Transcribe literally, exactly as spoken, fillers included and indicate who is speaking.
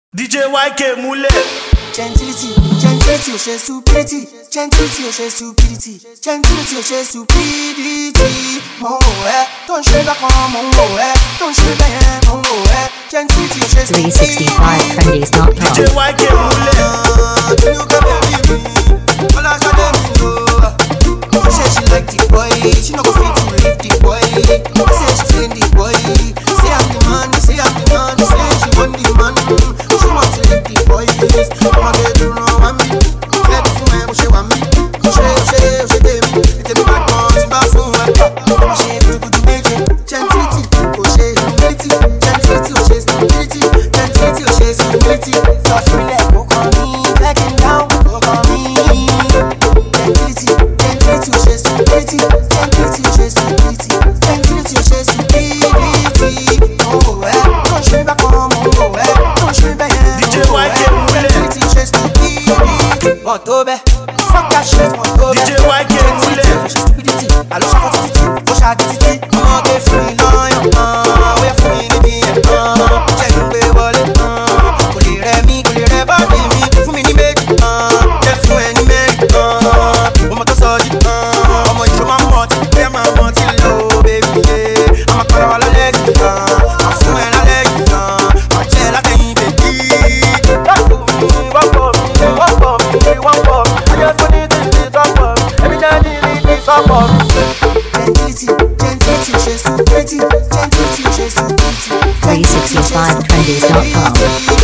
Speaker 1: D J Y K múlẹ̀.
Speaker 2: Gentility, gentility ò ṣe stupidity, gentility ò ṣe stupidity, gentility ò ṣe stupidity. Mo ń wò ẹ́, tó ń ṣe bákan, mo ń wò ẹ́, tó ń ṣe bẹ́yẹn, mo ń wò ẹ́. Gentility ò ṣe
Speaker 3: three sixty-five trendies dot com.
Speaker 1: D J Y K múlẹ̀.
Speaker 2: Tinuka baby mi, Ọláṣadé mi lò. She say she like the boy, she no go fit to leave the boy. Say she feeling the boy, say I'm the man, say I'm the man, say she want the man. She want to leave the boy. I'ma get you know I'm me. Let the fool man, she want me. She she she dey me, it be bad boys, bad fool man. She good good make it. Gentility, oh she humility, gentility, oh she stability, gentility, oh she stability. Just relax, go on me, back and down, go on me. Gentility, gentility, oh she stability, gentility, oh she stability, gentility, oh she stability. Oh eh, don't show me back on, oh eh, don't show me back.
Speaker 1: D J Y K múlẹ̀.
Speaker 2: Want to be fuck that shit, want to be
Speaker 1: D J Y K múlẹ̀.
Speaker 2: stupidity, I love shaka titi, oh shaka titi. I'ma get free lion, ah, we are free in the ah. Check the way wallet, ah. Kò lè rẹ̀ mí, kò lè rẹ̀ body mi, fún mi ní méjì, ah. Jẹ́ fún ẹni méjì, ah. Ọmọ tó sọ jí, ah. Ọmọ ìjọ máa ń mọ̀ tí, bóyá máa mọ̀ tí lò, baby, yeah. Àmà para wa lálẹ́ yìí, ah. Mà fún ẹ lálẹ́ yìí, ah. Mà jẹ́ látẹ̀yìn, baby. Wọ́n for me, wọ́n for me, wọ́n for me, wọ́n for me. I just want it to be top for me. Every time you need me, top for me. Gentility, gentility, she's stupidity, gentility, she's stupidity.
Speaker 3: three sixty-five trendies dot com.